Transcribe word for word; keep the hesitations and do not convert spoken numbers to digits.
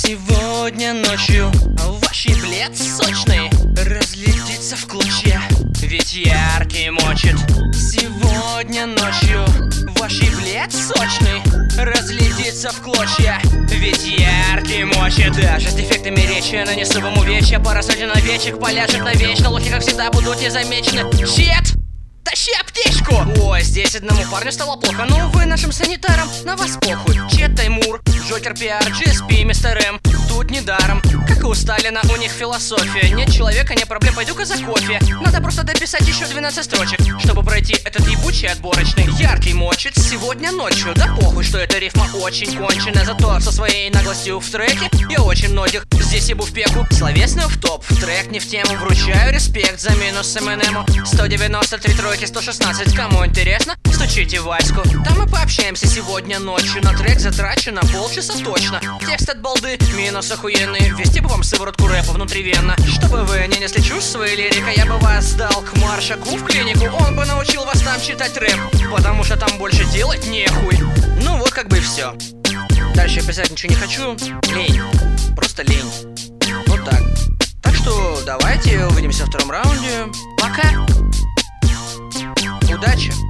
Сегодня ночью ваш еблет сочный разлетится в клочья, ведь яркий мочит. Сегодня ночью ваш еблет сочный разлетится в клочья, ведь яркий мочит. Даже с дефектами речи нанесу вам увечья, пара сотен овечек поляжет навечно, лохи как всегда будут незамечены. Щет! Тащи аптечку! Ой, здесь одному парню стало плохо, но увы, нашим санитарам на вас похуй. Чет Таймур, Джокер Пи Ар, Джи Эс Пи, Мистер М. Тут недаром, как и у Сталина, у них философия. Нет человека, нет проблем, пойду-ка за кофе. Надо просто дописать еще двенадцать строчек, чтобы пройти этот ебучий отборочный. Яркий мочит сегодня ночью. Да похуй, что эта рифма очень конченая, зато со своей наглостью в треке я очень многих здесь ебу в пеку. Словесную в топ, в трек не в тему. Вручаю респект за минус Эминему. сто девяносто три тройки, сто шестнадцать. Кому интересно, стучите в Ваську. Там мы пообщаемся сегодня ночью. На трек затрачено полчаса точно. Текст от балды, минус охуенный. Ввести бы вам сыворотку рэпа внутривенно. Чтобы вы не несли чушь своей лирикой, я бы вас сдал к Маршаку в клинику. Он бы научил вас там читать рэп, потому что там больше делать нехуй. Ну вот как бы и все. Дальше я писать ничего не хочу. Лень. Просто лень. Вот так. Так что давайте увидимся во втором раунде. Пока. Удачи.